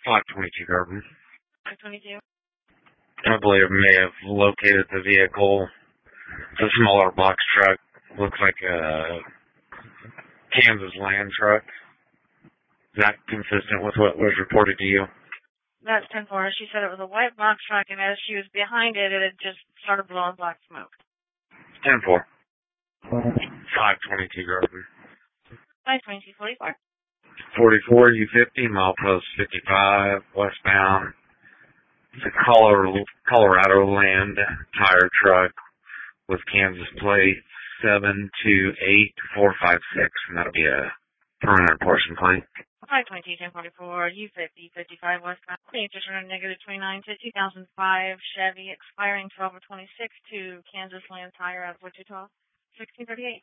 522 Garden. 522. I believe may have located the vehicle. It's a smaller box truck. Looks like a Kansas land truck. Is that consistent with what was reported to you? That's 10-4. She said it was a white box truck, and as she was behind it, it had just started blowing black smoke. 10-4. 522 Garden. 522, 44. 44 U50, milepost 55, westbound. It's a Colorado land tire truck with Kansas plate 728-456, and that'll be a permanent portion claim. 522, 1044, U50, 55 westbound. Just running -29 to 2005 Chevy, expiring 12/26 to Kansas land tire out of Wichita, 1638.